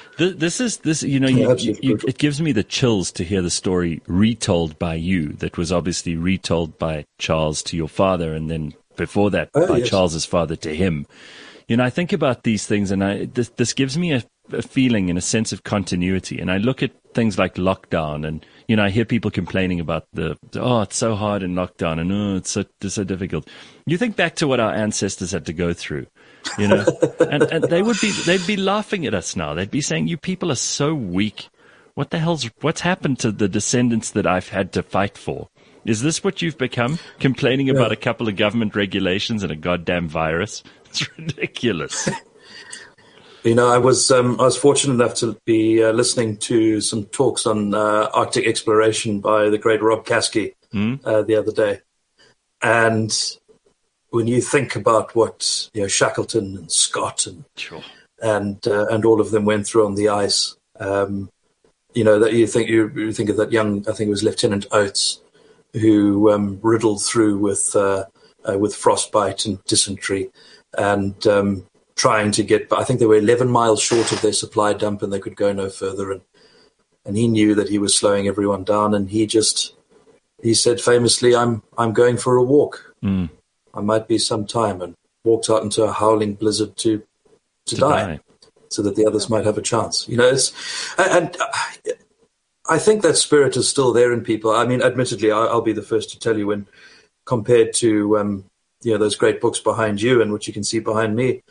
It gives me the chills to hear the story retold by you. That was obviously retold by Charles to your father, and then before that by Charles's father to him. I think about these things, and this gives me a feeling and a sense of continuity. And I look at things like lockdown, and I hear people complaining about it's so hard in lockdown, and it's so difficult. You think back to what our ancestors had to go through. and they'd be laughing at us now. They'd be saying, "You people are so weak. What's happened to the descendants that I've had to fight for? Is this what you've become? Complaining about a couple of government regulations and a goddamn virus? It's ridiculous." I was fortunate enough to be listening to some talks on Arctic exploration by the great Rob Kasky the other day, and when you think about what Shackleton and Scott and all of them went through on the ice, that you think of that young, I think it was Lieutenant Oates, who riddled through with frostbite and dysentery, and trying to get. I think they were 11 miles short of their supply dump, and they could go no further. And he knew that he was slowing everyone down, and he said famously, "I'm going for a walk. I might be some time," and walked out into a howling blizzard to die, so that the others might have a chance. And I think that spirit is still there in people. I mean, admittedly, I'll be the first to tell you, when compared to those great books behind you and what you can see behind me,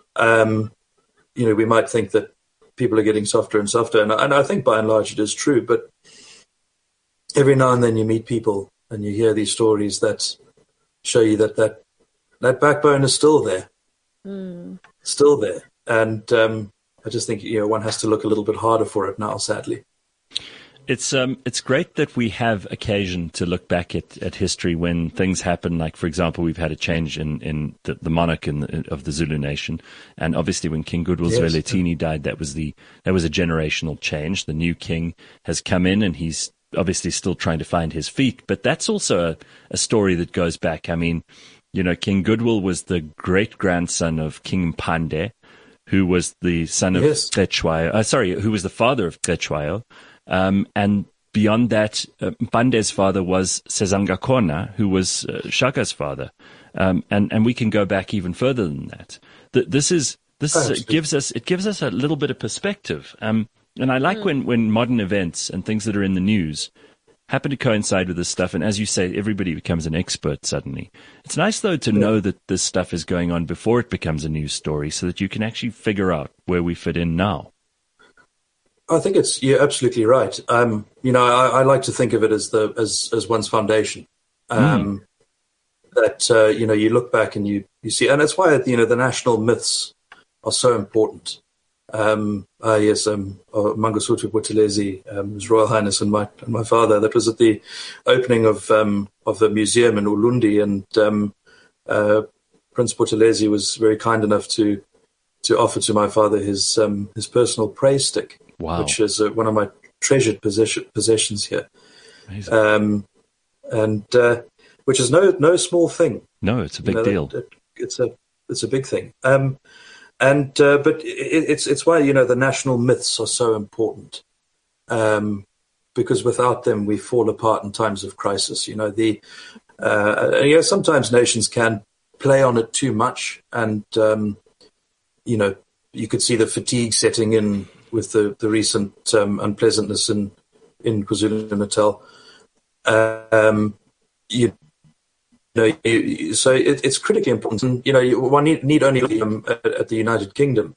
we might think that people are getting softer and softer, and I think by and large it is true. But every now and then you meet people and you hear these stories that show you that backbone is still there, still there. And I just think one has to look a little bit harder for it now, sadly. It's great that we have occasion to look back at history when things happen. Like, for example, we've had a change in the monarch of the Zulu nation, and obviously when King Goodwill Zwelithini died, that was a generational change. The new king has come in, and he's obviously still trying to find his feet. But that's also a story that goes back. I mean, King Goodwill was the great grandson of King Mpande, who was the son of Cetshwayo. Who was the father of Cetshwayo. And beyond that, Mpande's father was Sezangakona, who was Shaka's father. And we can go back even further than that. This gives us a little bit of perspective. And I like when modern events and things that are in the news happen to coincide with this stuff. And as you say, everybody becomes an expert suddenly. It's nice, though, to know that this stuff is going on before it becomes a news story, so that you can actually figure out where we fit in now. I think you're absolutely right. I like to think of it as one's foundation. That you look back and you see, and that's why the national myths are so important. Mangosuthu Buthelezi, His Royal Highness, and my father. That was at the opening of the museum in Ulundi, and Prince Buthelezi was very kind enough to offer to my father his personal praise stick. Wow. Which is one of my treasured possessions here. Amazing. Which is no small thing. No, it's a big deal. It's a big thing. But it's why the national myths are so important, because without them we fall apart in times of crisis. Sometimes nations can play on it too much, and you could see the fatigue setting in with the recent unpleasantness in KwaZulu-Natal. So it's critically important. One need only look at the United Kingdom.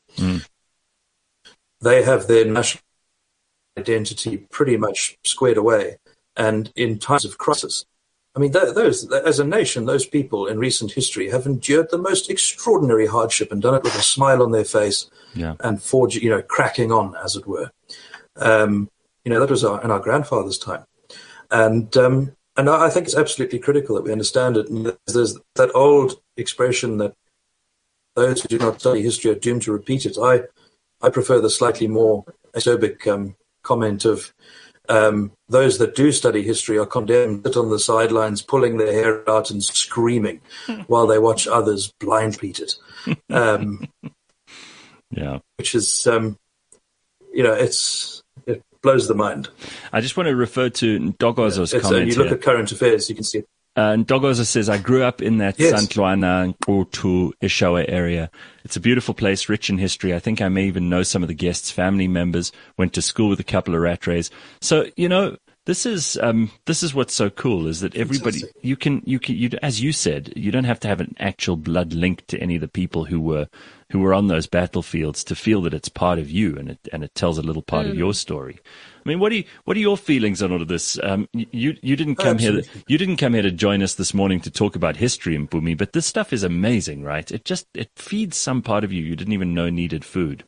They have their national identity pretty much squared away, and in times of crisis, I mean, those as a nation, those people in recent history have endured the most extraordinary hardship and done it with a smile on their face, and cracking on, as it were. That was in our grandfather's time, and I think it's absolutely critical that we understand it. And there's that old expression that those who do not study history are doomed to repeat it. I prefer the slightly more acerbic comment of those that do study history are condemned to sit on the sidelines, pulling their hair out and screaming while they watch others blind repeat it. Yeah, which is, it blows the mind. I just want to refer to Ntokozo's comment you look at current affairs, you can see it. Ntokozo says, I grew up in that Yes. Santluana, Nkotu, Eshowe area. It's a beautiful place, rich in history. I think I may even know some of the guests' family members, went to school with a couple of rat rays. So, this is what's so cool is that everybody, Fantastic. you as you said, you don't have to have an actual blood link to any of the people who were on those battlefields to feel that it's part of you and it tells a little part of your story. I mean, what are your feelings on all of this? You didn't come here. Absolutely. You didn't come here to join us this morning to talk about history in Mpumi, but this stuff is amazing, right? It feeds some part of you didn't even know needed food.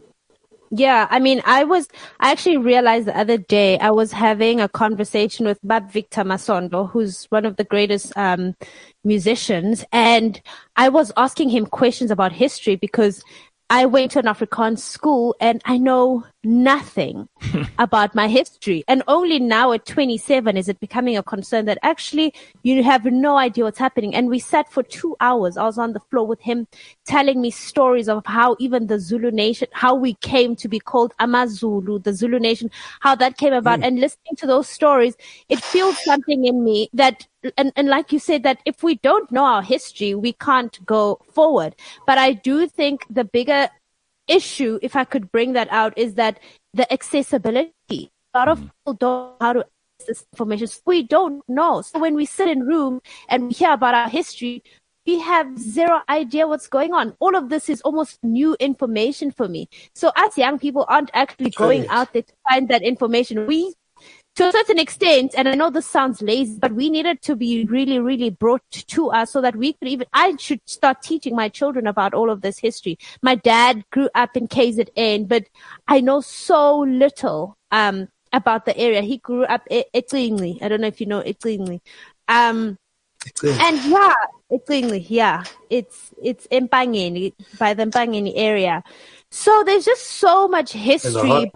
Yeah, I mean, I actually realized the other day I was having a conversation with Bab Victor Masondo, who's one of the greatest musicians, and I was asking him questions about history because I went to an Afrikaans school and I know nothing about my history. And only now at 27 is it becoming a concern that actually you have no idea what's happening. And we sat for 2 hours. I was on the floor with him telling me stories of how even the Zulu nation, how we came to be called AmaZulu, the Zulu nation, how that came about. And listening to those stories, it feels something in me that, and like you said, that if we don't know our history, we can't go forward. But I do think the bigger issue, if I could bring that out, is that the accessibility. A lot of people don't know how to access this information. So we don't know. So when we sit in room and we hear about our history, we have zero idea what's going on. All of this is almost new information for me. So us young people aren't actually going out there to find that information. We, to a certain extent, and I know this sounds lazy, but we needed to be really, really brought to us so that we could I should start teaching my children about all of this history. My dad grew up in KZN, but I know so little, about the area. He grew up at Etlingli. I don't know if you know Etlingli. And yeah, Etlingli, yeah. It's Mpangeni, by the Mpangeni area. So there's just so much history,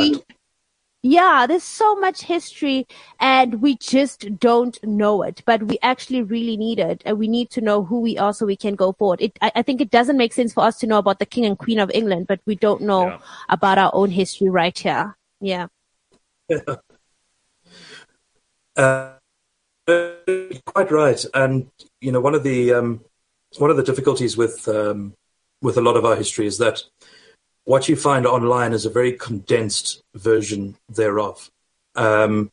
there's so much history and we just don't know it, but we actually really need it. And we need to know who we are so we can go forward. I think it doesn't make sense for us to know about the King and Queen of England, but we don't know about our own history right here. Yeah. Quite right. And, one of the difficulties with a lot of our history is that what you find online is a very condensed version thereof. The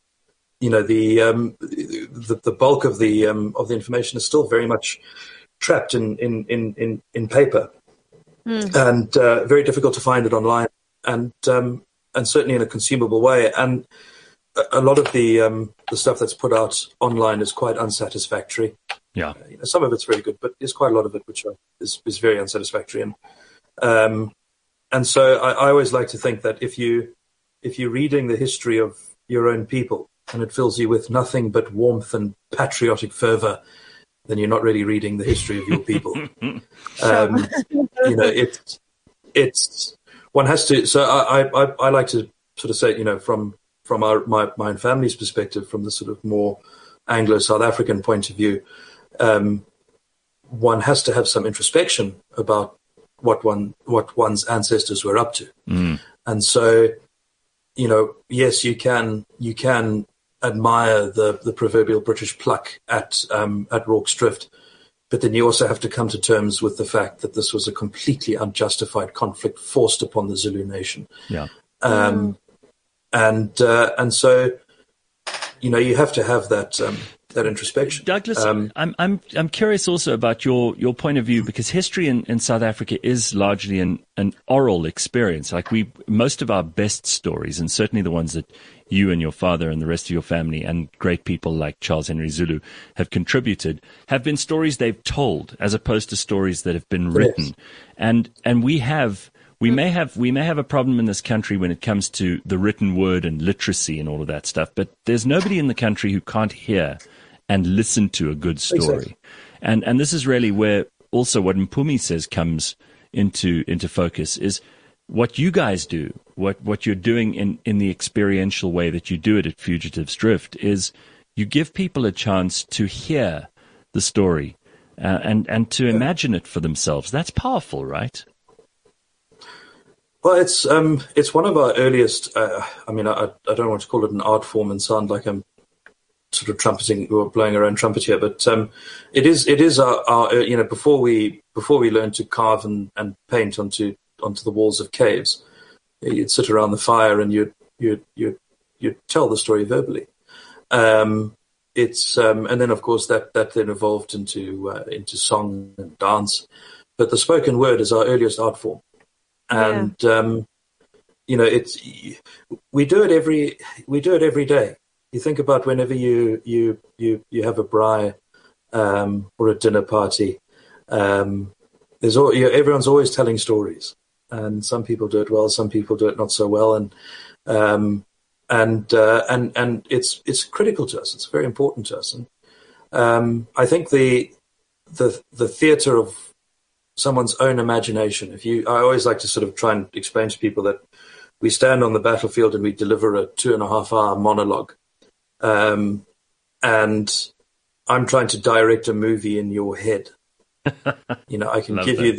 bulk of the information is still very much trapped in paper, and very difficult to find it online, and certainly in a consumable way. And a lot of the stuff that's put out online is quite unsatisfactory. Yeah, some of it's very good, but there's quite a lot of it which is very unsatisfactory. And so I always like to think that if you're reading the history of your own people and it fills you with nothing but warmth and patriotic fervor, then you're not really reading the history of your people. It's one has to. So I like to sort of say, from my own family's perspective, from the sort of more Anglo-South African point of view, one has to have some introspection about what one's ancestors were up to. And so, yes, you can admire the proverbial British pluck at Rorke's Drift, but then you also have to come to terms with the fact that this was a completely unjustified conflict forced upon the Zulu nation. Yeah. And so, you have to have that introspection. Douglas, I'm curious also about your point of view, because history in South Africa is largely an oral experience. Like most of our best stories, and certainly the ones that you and your father and the rest of your family and great people like Charles Henry Zulu have contributed, have been stories they've told as opposed to stories that have been written. Yes. And we may have a problem in this country when it comes to the written word and literacy and all of that stuff, but there's nobody in the country who can't hear and listen to a good story. Exactly. And this is really where also what Mpumi says comes into focus is what you guys do, what you're doing in the experiential way that you do it at Fugitives Drift is you give people a chance to hear the story and to imagine it for themselves. That's powerful, right? Well, it's one of our earliest. I don't want to call it an art form and sound like I'm sort of trumpeting or blowing our own trumpet here, but it is our before we learned to carve and paint onto the walls of caves, you'd sit around the fire and you'd tell the story verbally. And then of course that then evolved into song and dance, but the spoken word is our earliest art form, and we do it every day. You think about whenever you have a braai or a dinner party, everyone's always telling stories, and some people do it well, some people do it not so well, and it's critical to us. It's very important to us, and I think the theatre of someone's own imagination. I always like to sort of try and explain to people that we stand on the battlefield and we deliver a 2.5-hour monologue. And I'm trying to direct a movie in your head. I can give you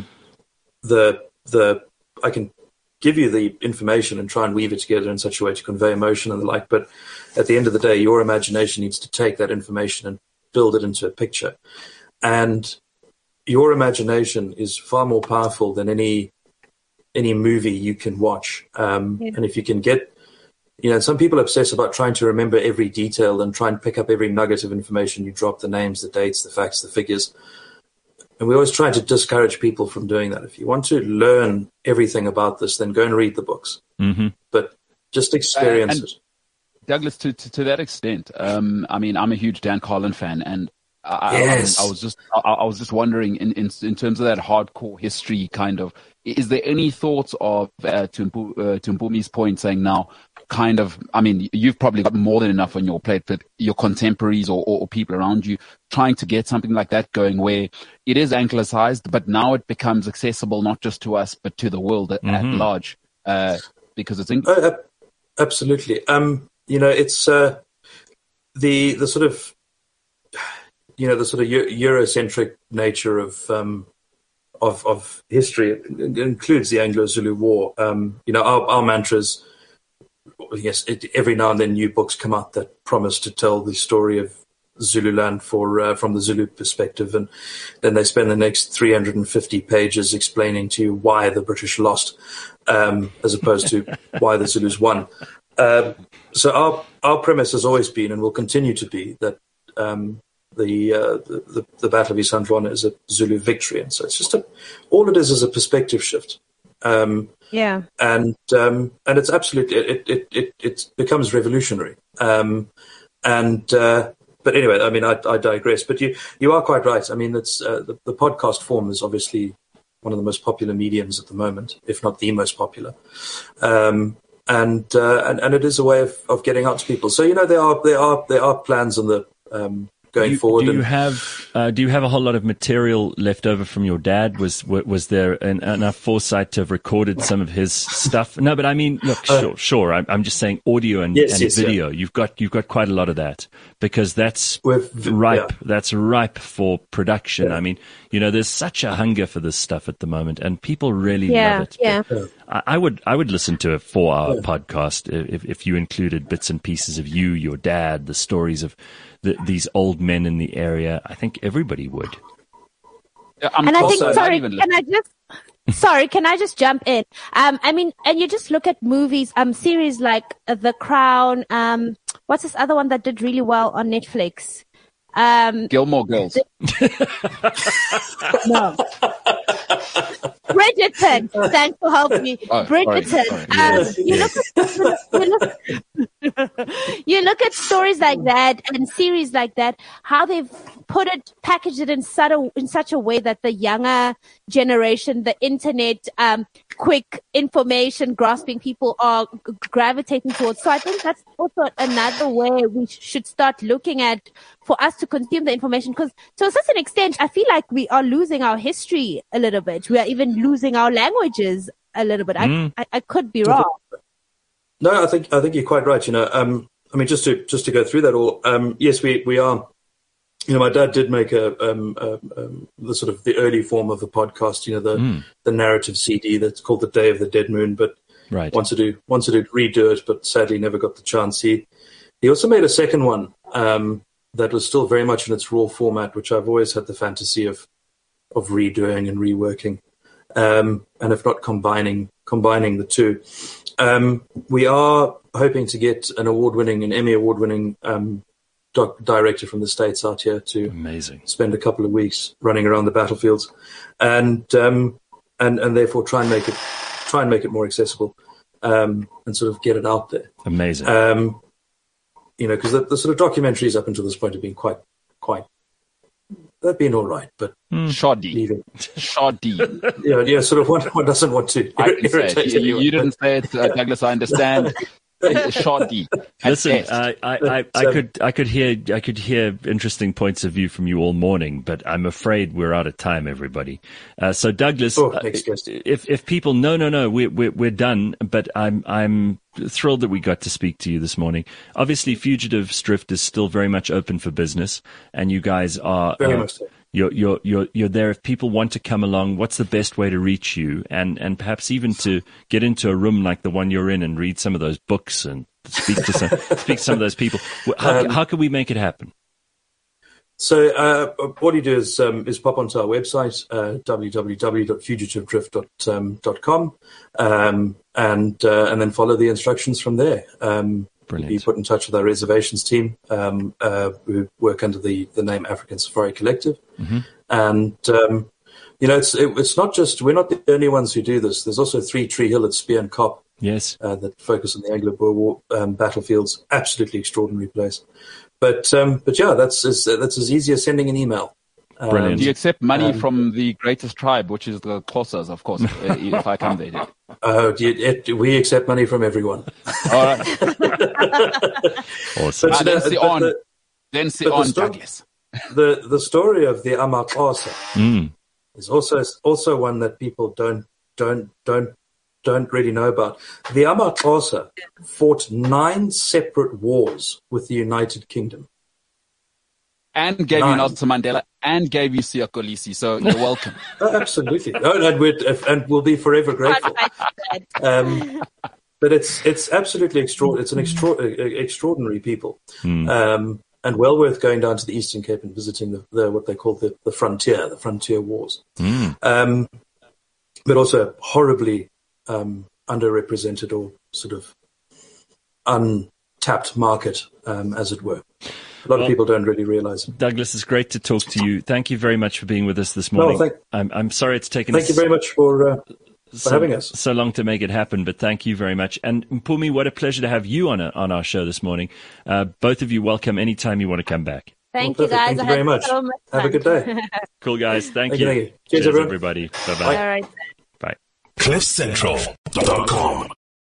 I can give you the information and try and weave it together in such a way to convey emotion and the like. But at the end of the day, your imagination needs to take that information and build it into a picture. And your imagination is far more powerful than any movie you can watch. And if you can get, some people obsess about trying to remember every detail and try and pick up every nugget of information you drop, the names, the dates, the facts, the figures. And we always try to discourage people from doing that. If you want to learn everything about this, then go and read the books. Mm-hmm. But just experience it. Douglas, to that extent, I'm a huge Dan Carlin fan, and I was just wondering in terms of that hardcore history kind of, is there any thoughts of to Mpumi's point, saying now, kind of, you've probably got more than enough on your plate, but your contemporaries or people around you trying to get something like that going where it is anglicized, but now it becomes accessible not just to us, but to the world at large, because it's absolutely. It's the sort of Eurocentric nature of history. It includes the Anglo-Zulu War. Our mantras. Yes, every now and then new books come out that promise to tell the story of Zululand from the Zulu perspective, and then they spend the next 350 pages explaining to you why the British lost, as opposed to why the Zulus won. So our premise has always been, and will continue to be, that the Battle of Isandlwana is a Zulu victory, and so it's just all it is a perspective shift. And it's absolutely it becomes revolutionary. But anyway, I digress. But you are quite right. It's the podcast form is obviously one of the most popular mediums at the moment, if not the most popular. And it is a way of getting out to people. So there are plans on the going forward. Do you have a whole lot of material left over from your dad? Was there enough foresight to have recorded some of his stuff? No, but look, sure. I'm just saying audio and video. Yeah. You've got quite a lot of that, because that's ripe. Yeah. That's ripe for production. Yeah. There's such a hunger for this stuff at the moment, and people really love it. Yeah. I would listen to a 4-hour podcast if you included bits and pieces of you, your dad, the stories of these old men in the area. I think everybody would. Can I just jump in? And you just look at movies, series like The Crown. What's this other one that did really well on Netflix? Gilmore Girls. No. Bridgerton. Thanks for helping me. Bridgerton. You look at stories like that and series like that, how they've package it in such a way that the younger generation, the internet, quick information grasping people are gravitating towards. So I think that's also another way we should start looking at for us to consume the information, because to a certain extent, I feel like we are losing our history a little bit. We are even losing our languages a little bit. I could be wrong. No, I think you're quite right. I mean, just to go through that all. Yes, we are. My dad did make the sort of the early form of the podcast. The narrative CD that's called The Day of the Dead Moon, but right. wants to redo it, but sadly never got the chance. He also made a second one that was still very much in its raw format, which I've always had the fantasy of redoing and reworking, and if not combining the two. We are hoping to get an Emmy award-winning director from the States out here to spend a couple of weeks running around the battlefields, and therefore try and make it more accessible, and sort of get it out there. Amazing. Because the sort of documentaries up until this point have been quite. They've been all right, but shoddy. Yeah. Sort of one doesn't want to. I can say it. You didn't say it, Douglas. I understand. Shoddy. Listen, I could hear interesting points of view from you all morning, but I'm afraid we're out of time, everybody. So Douglas, if people, no, we're done. But I'm thrilled that we got to speak to you this morning. Obviously, Fugitives Drift is still very much open for business, and you guys are very much so. You're there. If people want to come along, what's the best way to reach you? And perhaps even to get into a room like the one you're in and read some of those books and speak to some of those people. How can we make it happen? So what you do is pop onto our website, www.fugitivedrift.com, and then follow the instructions from there. Brilliant. Be put in touch with our reservations team, who work under the name African Safari Collective. Mm-hmm. And, it's not just, we're not the only ones who do this. There's also 3 Tree Hill at Spear and Cop. Yes. That focus on the Anglo-Boer War, battlefields. Absolutely extraordinary place. But yeah, that's as easy as sending an email. Brilliant. Do you accept money from the greatest tribe, which is the Xhosas, of course, if I come there? We accept money from everyone. All right. Awesome. Then sit on, Douglas. The story of the AmaXhosa is also one that people don't really know about. The AmaXhosa fought 9 separate wars with the United Kingdom. And gave you Nelson Mandela and gave you Siya Kolisi, so you're welcome. Absolutely. And we'll be forever grateful. But it's absolutely extraordinary. It's an extraordinary people. And well worth going down to the Eastern Cape and visiting the what they call the frontier wars. But also horribly underrepresented or sort of untapped market, as it were. A lot of people don't really realize it. Douglas, it's great to talk to you. Thank you very much for being with us this morning. I'm sorry it's taken Thank you very much for having us. So long to make it happen, but thank you very much. And Mpumi, what a pleasure to have you on our show this morning. Both of you welcome anytime you want to come back. Thank you, guys. Thank you very much. So much have a good day. Cool, guys. Thank you. Thank you. Cheers, everyone. everybody. Bye-bye. All right. Bye. CliffCentral.com